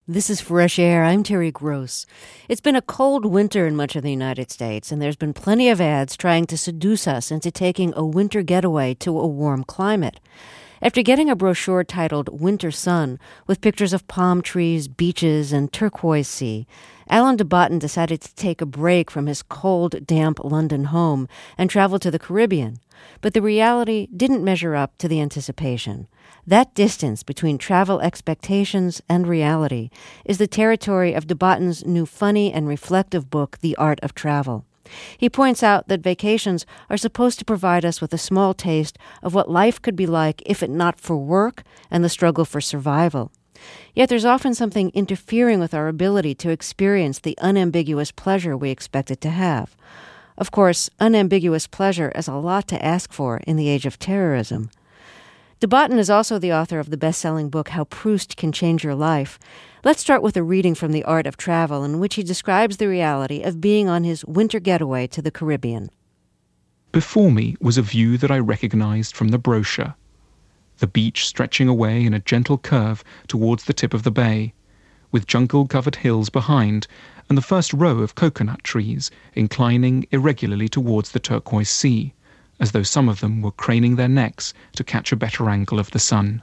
This is Fresh Air. I'm Terry Gross. It's been a cold winter in much of the United States, and there's been plenty of ads trying to seduce us into taking a winter getaway to a warm climate. After getting a brochure titled Winter Sun, with pictures of palm trees, beaches, and turquoise sea, Alan de Botton decided to take a break from his cold, damp London home and travel to the Caribbean. But the reality didn't measure up to the anticipation. That distance between travel expectations and reality is the territory of de Botton's new funny and reflective book, The Art of Travel. He points out that vacations are supposed to provide us with a small taste of what life could be like if it not for work and the struggle for survival. Yet there's often something interfering with our ability to experience the unambiguous pleasure we expect it to have. Of course, unambiguous pleasure is a lot to ask for in the age of terrorism. De Botton is also the author of the best-selling book, How Proust Can Change Your Life. Let's start with a reading from The Art of Travel, in which he describes the reality of being on his winter getaway to the Caribbean. Before me was a view that I recognized from the brochure. The beach stretching away in a gentle curve towards the tip of the bay, with jungle-covered hills behind, and the first row of coconut trees inclining irregularly towards the turquoise sea, as though some of them were craning their necks to catch a better angle of the sun.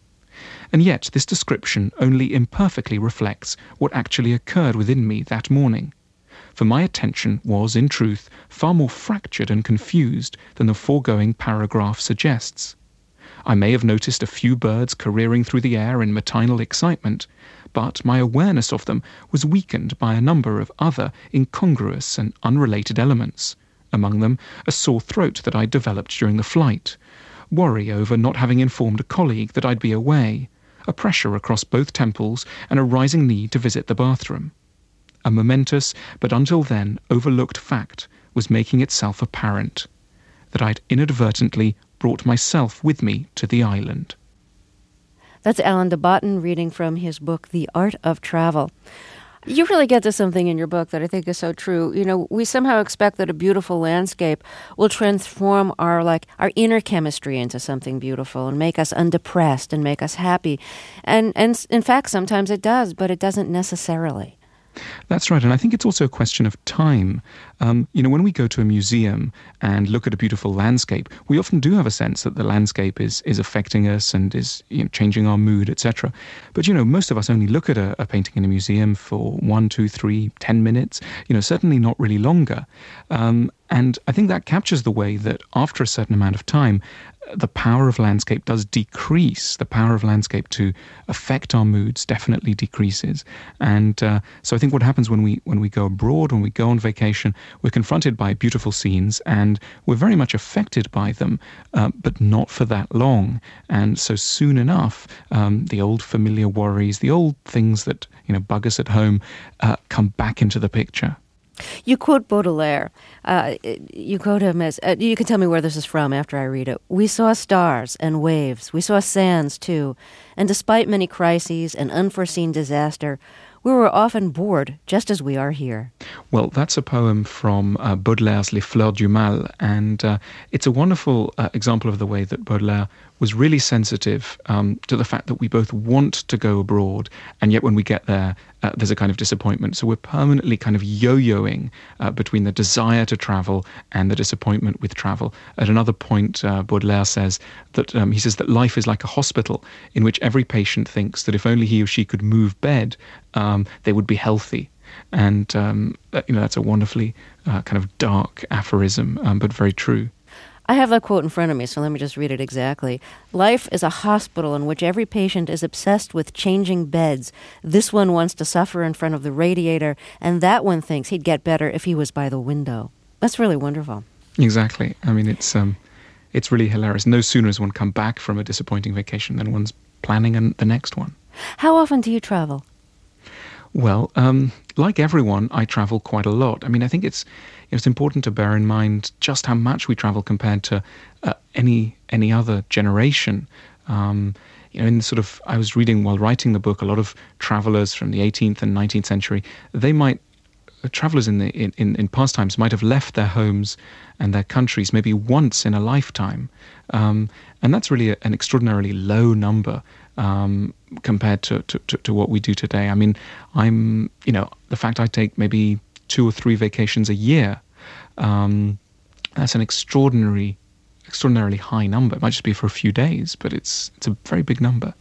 And yet this description only imperfectly reflects what actually occurred within me that morning, for my attention was, in truth, far more fractured and confused than the foregoing paragraph suggests. I may have noticed a few birds careering through the air in matinal excitement, but my awareness of them was weakened by a number of other incongruous and unrelated elements, among them a sore throat that I'd developed during the flight, worry over not having informed a colleague that I'd be away, a pressure across both temples, and a rising need to visit the bathroom. A momentous, but until then overlooked fact was making itself apparent, that I'd inadvertently brought myself with me to the island. That's Alan de Botton reading from his book, The Art of Travel. You really get to something in your book that I think is so true. You know, we somehow expect that a beautiful landscape will transform our inner chemistry into something beautiful and make us undepressed and make us happy. And in fact, sometimes it does, but it doesn't necessarily. That's right, and I think it's also a question of time. When we go to a museum and look at a beautiful landscape, we often do have a sense that the landscape is affecting us and is changing our mood, etc. But most of us only look at a painting in a museum for 1, 2, 3, 10 minutes. Certainly not really longer. And I think that captures the way that after a certain amount of time, the power of landscape does decrease. The power of landscape to affect our moods definitely decreases. And so I think what happens when we go abroad, when we go on vacation, we're confronted by beautiful scenes and we're very much affected by them, but not for that long. And so soon enough, the old familiar worries, the old things that bug us at home, come back into the picture. You quote Baudelaire. You quote him as, you can tell me where this is from after I read it. We saw stars and waves. We saw sands, too. And despite many crises and unforeseen disaster, we were often bored, just as we are here. Well, that's a poem from Baudelaire's Les Fleurs du Mal, and it's a wonderful example of the way that Baudelaire was really sensitive to the fact that we both want to go abroad, and yet when we get there, there's a kind of disappointment. So we're permanently kind of yo-yoing between the desire to travel and the disappointment with travel. At another point, Baudelaire says that he says that life is like a hospital in which every patient thinks that if only he or she could move bed, they would be healthy. And that's a wonderfully kind of dark aphorism, but very true. I have that quote in front of me, so let me just read it exactly. Life is a hospital in which every patient is obsessed with changing beds. This one wants to suffer in front of the radiator, and that one thinks he'd get better if he was by the window. That's really wonderful. Exactly. I mean, it's really hilarious. No sooner has one come back from a disappointing vacation than one's planning the next one. How often do you travel? Well, like everyone, I travel quite a lot. I mean, I think it's important to bear in mind just how much we travel compared to any other generation. I was reading while writing the book, a lot of travelers from the 18th and 19th century, travelers in past times might have left their homes and their countries maybe once in a lifetime. And that's really an extraordinarily low number compared to what we do today. I mean, the fact I take maybe 2 or 3 vacations a year, that's an extraordinarily high number. It might just be for a few days, but it's a very big number.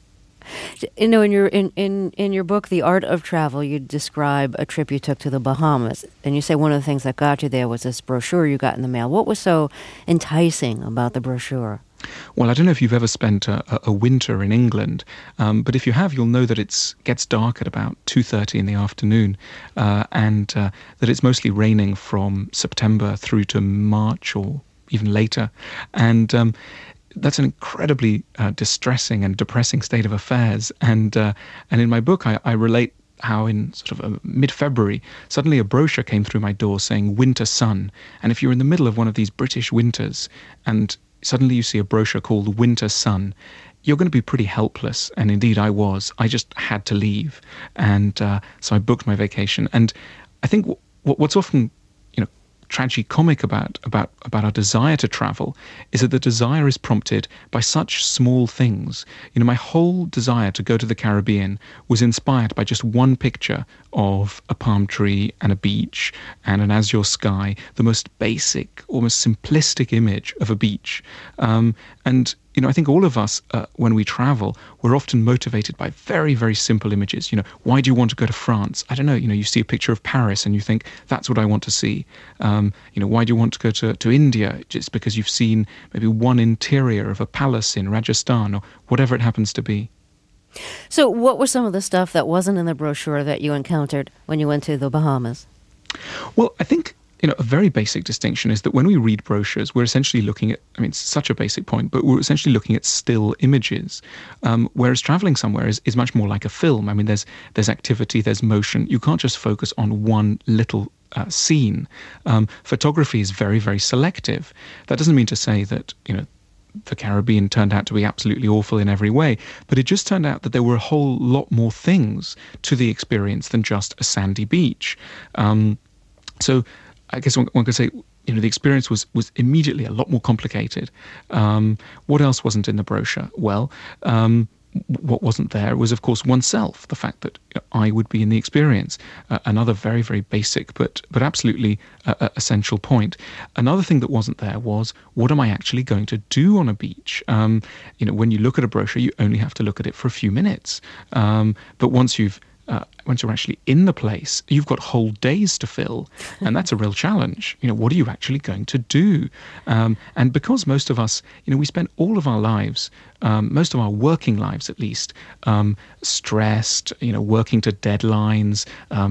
In your book, The Art of Travel, you describe a trip you took to the Bahamas, and you say one of the things that got you there was this brochure you got in the mail. What was so enticing about the brochure? Well, I don't know if you've ever spent a winter in England, but if you have, you'll know that it gets dark at about 2:30 in the afternoon, and that it's mostly raining from September through to March or even later, and that's an incredibly distressing and depressing state of affairs. And in my book, I relate how in sort of mid-February, suddenly a brochure came through my door saying winter sun. And if you're in the middle of one of these British winters and suddenly you see a brochure called winter sun, you're going to be pretty helpless. And indeed I was. I just had to leave. And so I booked my vacation. And I think what's often tragicomic about our desire to travel is that the desire is prompted by such small things. My whole desire to go to the Caribbean was inspired by just one picture of a palm tree and a beach and an azure sky, the most basic, almost simplistic image of a beach. And I think all of us, when we travel, we're often motivated by very, very simple images. Why do you want to go to France? I don't know. You see a picture of Paris and you think, that's what I want to see. Why do you want to go to India? Just because you've seen maybe one interior of a palace in Rajasthan or whatever it happens to be. So what was some of the stuff that wasn't in the brochure that you encountered when you went to the Bahamas? Well, I think a very basic distinction is that when we read brochures, we're essentially looking at, it's such a basic point, but we're essentially looking at still images, whereas traveling somewhere is much more like a film. There's activity, there's motion. You can't just focus on one little scene. Photography is very, very selective. That doesn't mean to say that, the Caribbean turned out to be absolutely awful in every way, but it just turned out that there were a whole lot more things to the experience than just a sandy beach. So I guess one could say, the experience was immediately a lot more complicated. What else wasn't in the brochure? Well, what wasn't there was, of course, oneself, the fact that I would be in the experience. Another very, very basic but absolutely essential point. Another thing that wasn't there was, what am I actually going to do on a beach? When you look at a brochure, you only have to look at it for a few minutes. But once you're actually in the place, you've got whole days to fill, and that's a real challenge. What are you actually going to do? And because most of us, we spend all of our lives, most of our working lives at least, stressed, working to deadlines,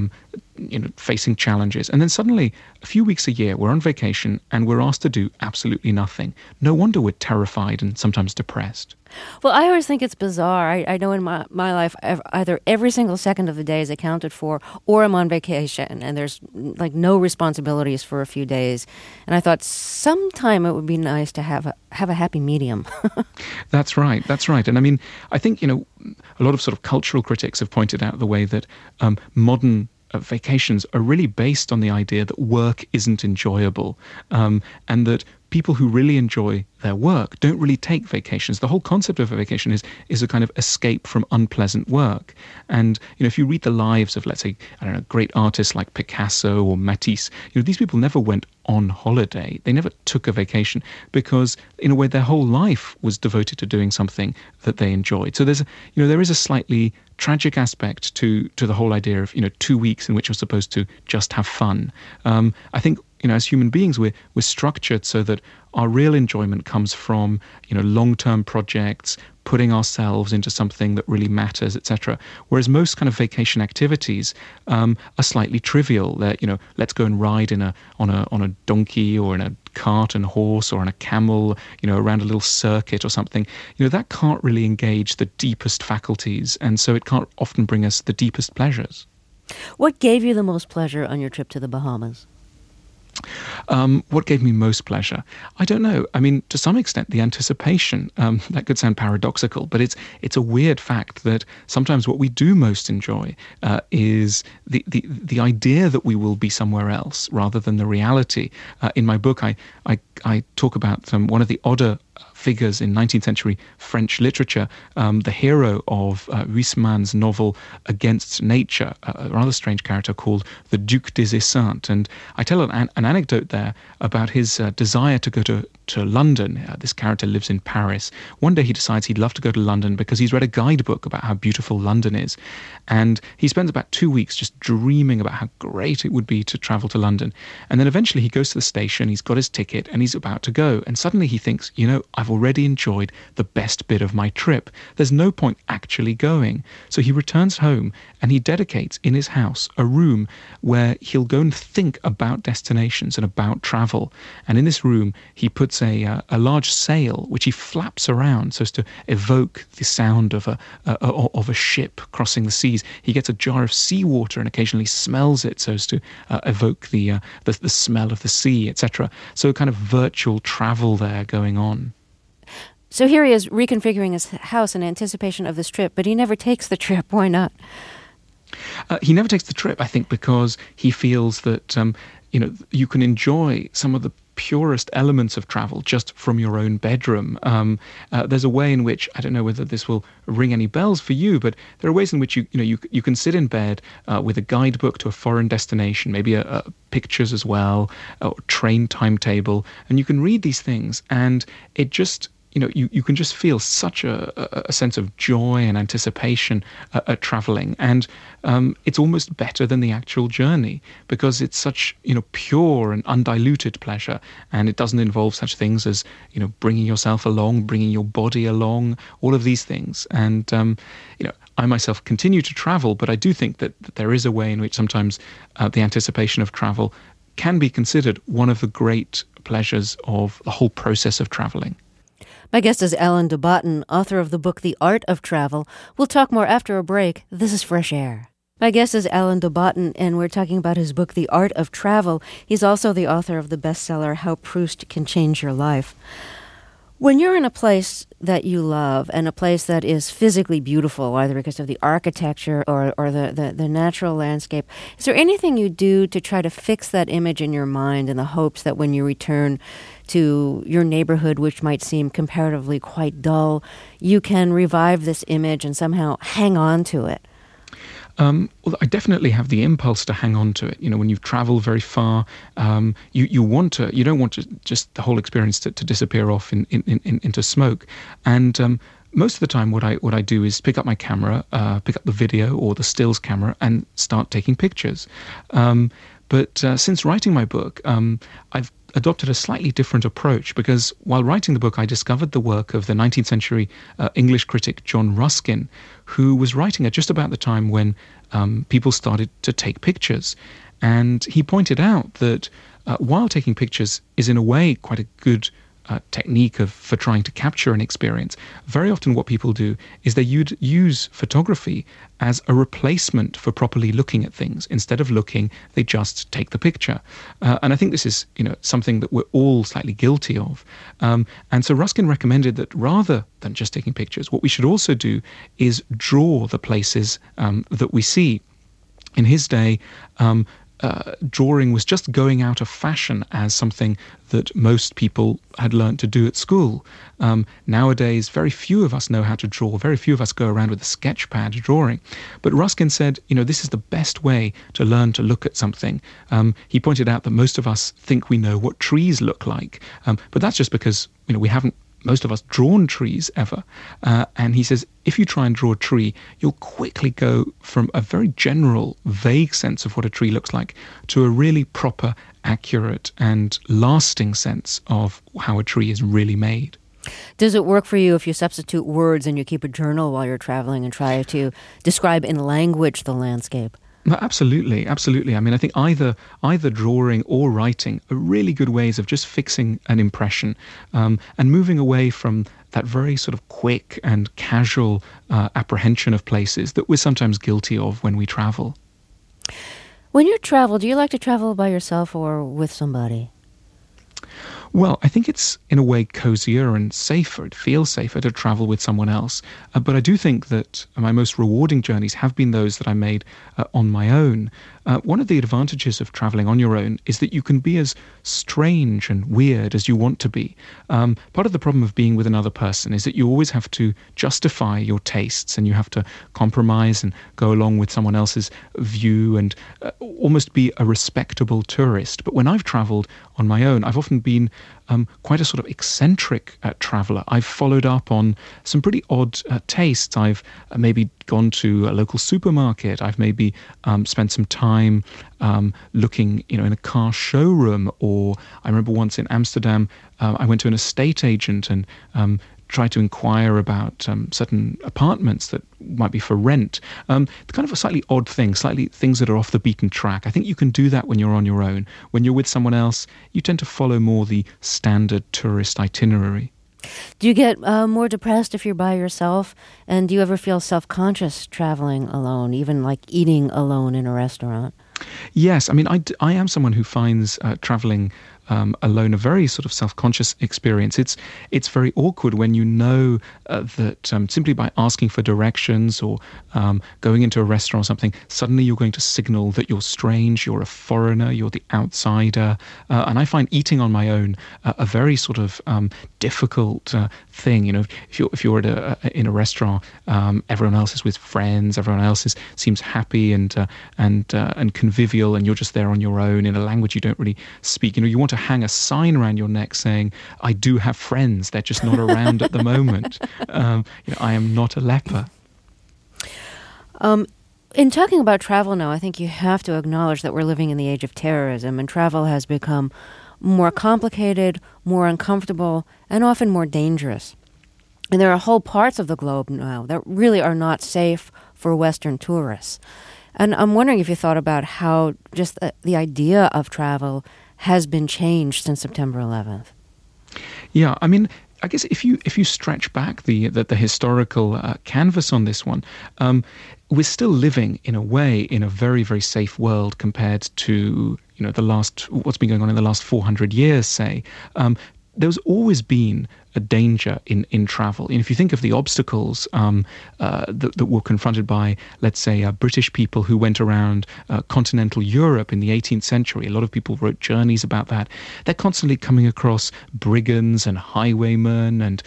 facing challenges. And then suddenly, a few weeks a year, we're on vacation and we're asked to do absolutely nothing. No wonder we're terrified and sometimes depressed. Well, I always think it's bizarre. I know in my life, either every single second of the day is accounted for, or I'm on vacation and there's no responsibilities for a few days. And I thought sometime it would be nice to have a happy medium. That's right. And I think, a lot of sort of cultural critics have pointed out the way that modern vacations are really based on the idea that work isn't enjoyable, and that people who really enjoy their work don't really take vacations. The whole concept of a vacation is a kind of escape from unpleasant work. And, if you read the lives of, let's say, great artists like Picasso or Matisse, these people never went on holiday. They never took a vacation because, in a way, their whole life was devoted to doing something that they enjoyed. So there is a slightly tragic aspect to the whole idea of, 2 weeks in which you're supposed to just have fun. I think, as human beings, we're structured so that our real enjoyment comes from, long-term projects, putting ourselves into something that really matters, etc. Whereas most kind of vacation activities are slightly trivial. They're, let's go and ride on a donkey or in a cart and horse or on a camel, around a little circuit or something. That can't really engage the deepest faculties, and so it can't often bring us the deepest pleasures. What gave you the most pleasure on your trip to the Bahamas? What gave me most pleasure? I don't know. To some extent, the anticipation. That could sound paradoxical, but it's a weird fact that sometimes what we do most enjoy is the idea that we will be somewhere else rather than the reality. In my book, I talk about one of the odder figures in 19th century French literature. The hero of Huysmans' novel Against Nature, a rather strange character called the Duc des Esseintes. And I tell an anecdote there about his desire to go to London. This character lives in Paris. One day he decides he'd love to go to London because he's read a guidebook about how beautiful London is. And he spends about 2 weeks just dreaming about how great it would be to travel to London. And then eventually he goes to the station, he's got his ticket, and he's about to go. And suddenly he thinks, I've already enjoyed the best bit of my trip. There's no point actually going. So he returns home and he dedicates in his house a room where he'll go and think about destinations and about travel. And in this room, he puts a large sail which he flaps around so as to evoke the sound of a ship crossing the seas. He gets a jar of seawater and occasionally smells it so as to evoke the smell of the sea, etc. So kind of virtual travel there going on. So here he is reconfiguring his house in anticipation of this trip, but he never takes the trip. Why not? He never takes the trip, I think, because he feels that you can enjoy some of the purest elements of travel just from your own bedroom. There's a way in which, I don't know whether this will ring any bells for you, but there are ways in which you can sit in bed with a guidebook to a foreign destination, maybe pictures as well, or train timetable, and you can read these things, and it just you can just feel such a sense of joy and anticipation at traveling. And it's almost better than the actual journey because it's such, pure and undiluted pleasure. And it doesn't involve such things as, bringing yourself along, bringing your body along, all of these things. And, I myself continue to travel, but I do think that there is a way in which sometimes the anticipation of travel can be considered one of the great pleasures of the whole process of traveling. My guest is Alain de Botton, author of the book The Art of Travel. We'll talk more after a break. This is Fresh Air. My guest is Alain de Botton, and we're talking about his book, The Art of Travel. He's also the author of the bestseller, How Proust Can Change Your Life. When you're in a place that you love and a place that is physically beautiful, either because of the architecture or the natural landscape, is there anything you do to try to fix that image in your mind in the hopes that when you return to your neighborhood, which might seem comparatively quite dull, you can revive this image and somehow hang on to it? Well, I definitely have the impulse to hang on to it. When you've traveled very far, you don't want to just the whole experience to disappear off into smoke. And most of the time, what I do is pick up my camera, pick up the video or the stills camera, and start taking pictures. But since writing my book, I've adopted a slightly different approach because while writing the book, I discovered the work of the 19th century English critic John Ruskin, who was writing at just about the time when people started to take pictures. And he pointed out that while taking pictures is in a way quite a good technique for trying to capture an experience, very often what people do is they use photography as a replacement for properly looking at things. Instead of looking, they just take the picture. And I think this is something that we're all slightly guilty of. And so Ruskin recommended that rather than just taking pictures, what we should also do is draw the places that we see. In his day, drawing was just going out of fashion as something that most people had learned to do at school. Nowadays, very few of us know how to draw. Very few of us go around with a sketch pad drawing. But Ruskin said, this is the best way to learn to look at something. He pointed out that most of us think we know what trees look like. But that's just because, we haven't, most of us, drawn trees ever. And he says, if you try and draw a tree, you'll quickly go from a very general, vague sense of what a tree looks like to a really proper, accurate, and lasting sense of how a tree is really made. Does it work for you if you substitute words and you keep a journal while you're traveling and try to describe in language the landscape? Absolutely, absolutely. I mean, I think either drawing or writing are really good ways of just fixing an impression and moving away from that very sort of quick and casual apprehension of places that we're sometimes guilty of when we travel. When you travel, do you like to travel by yourself or with somebody? Well, I think it's in a way cozier and safer. It feels safer to travel with someone else. But I do think that my most rewarding journeys have been those that I made on my own. one of the advantages of traveling on your own is that you can be as strange and weird as you want to be. Part of the problem of being with another person is that you always have to justify your tastes, and you have to compromise and go along with someone else's view and almost be a respectable tourist. But when I've travelled on my own, I've often been quite a sort of eccentric traveller. I've followed up on some pretty odd tastes. I've maybe gone to a local supermarket. I've maybe spent some time looking, in a car showroom. Or I remember once in Amsterdam, I went to an estate agent and tried to inquire about certain apartments that might be for rent. Kind of a slightly odd thing, slightly things that are off the beaten track. I think you can do that when you're on your own. When you're with someone else, you tend to follow more the standard tourist itinerary. Do you get more depressed if you're by yourself? And do you ever feel self-conscious traveling alone, even like eating alone in a restaurant? Yes, I mean, I am someone who finds traveling alone a very sort of self-conscious experience. It's very awkward when you know that simply by asking for directions or going into a restaurant or something, suddenly you're going to signal that you're strange, you're a foreigner, you're the outsider. And I find eating on my own a very sort of difficult thing. If you're in a restaurant, everyone else is with friends, everyone else seems happy and convivial, and you're just there on your own in a language you don't really speak. You want to hang a sign around your neck saying, "I do have friends, they're just not around at the moment. I am not a leper." In talking about travel now, I think you have to acknowledge that we're living in the age of terrorism, and travel has become more complicated, more uncomfortable, and often more dangerous. And there are whole parts of the globe now that really are not safe for Western tourists. And I'm wondering if you thought about how just the idea of travel has been changed since September 11th. Yeah, I mean, I guess if you stretch back the historical canvas on this one, we're still living in a way in a very, very safe world compared to what's been going on in the last 400 years, say. There's always been a danger in travel. And if you think of the obstacles that were confronted by, let's say, British people who went around continental Europe in the 18th century, a lot of people wrote journeys about that. They're constantly coming across brigands and highwaymen, and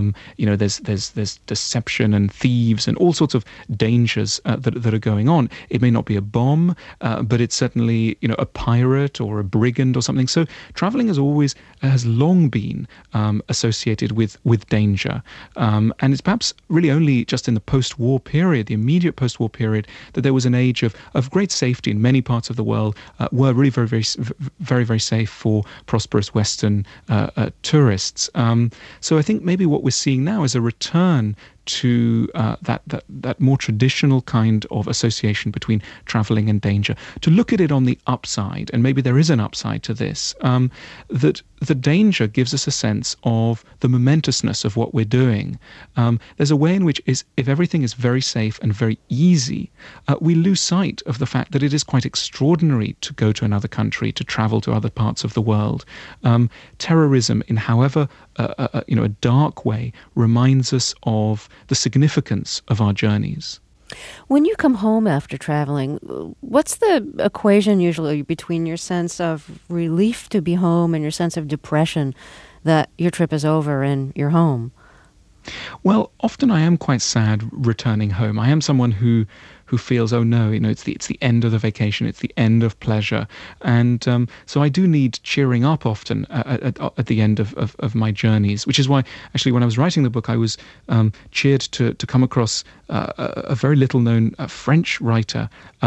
there's deception and thieves and all sorts of dangers that are going on. It may not be a bomb, but it's certainly a pirate or a brigand or something. So traveling has long been associated with danger. And it's perhaps really only just in the post-war period, the immediate post-war period, that there was an age of great safety in many parts of the world, were really very, very, very, very safe for prosperous Western tourists. So I think maybe what we're seeing now is a return to that more traditional kind of association between traveling and danger. To look at it on the upside, and maybe there is an upside to this, that the danger gives us a sense of the momentousness of what we're doing. There's a way in which if everything is very safe and very easy, we lose sight of the fact that it is quite extraordinary to go to another country, to travel to other parts of the world. Terrorism, in however a dark way, reminds us of the significance of our journeys. When you come home after traveling, what's the equation usually between your sense of relief to be home and your sense of depression that your trip is over and you're home? Well, often I am quite sad returning home. I am someone who feels, oh no, it's the end of the vacation, it's the end of pleasure, and so I do need cheering up often at the end of my journeys. Which is why, actually, when I was writing the book, I was cheered to come across a very little known French writer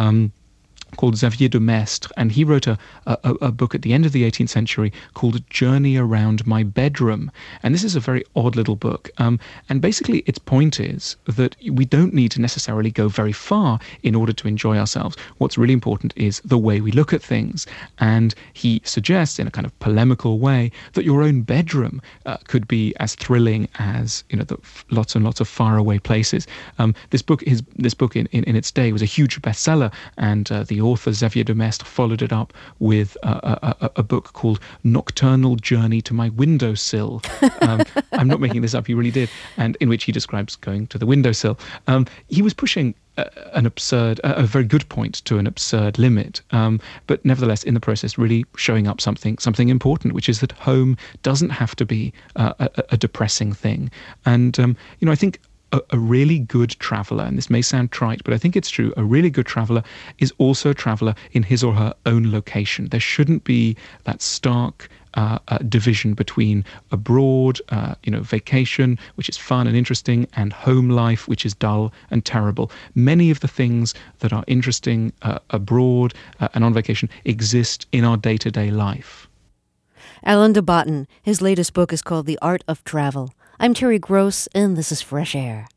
called Xavier de Maistre, and he wrote a book at the end of the 18th century called Journey Around My Bedroom. And this is a very odd little book. And basically its point is that we don't need to necessarily go very far in order to enjoy ourselves. What's really important is the way we look at things. And he suggests, in a kind of polemical way, that your own bedroom could be as thrilling as lots and lots of faraway places. This book in its day was a huge bestseller, and the author, Xavier Demestre, followed it up with a book called Nocturnal Journey to My Windowsill. I'm not making this up, he really did, and in which he describes going to the windowsill. He was pushing a very good point to an absurd limit, but nevertheless, in the process, really showing up something important, which is that home doesn't have to be a depressing thing. And I think a really good traveller, and this may sound trite, but I think it's true, a really good traveller is also a traveller in his or her own location. There shouldn't be that stark division between abroad, vacation, which is fun and interesting, and home life, which is dull and terrible. Many of the things that are interesting abroad and on vacation exist in our day-to-day life. Alain de Botton, his latest book is called The Art of Travel. I'm Terry Gross, and this is Fresh Air.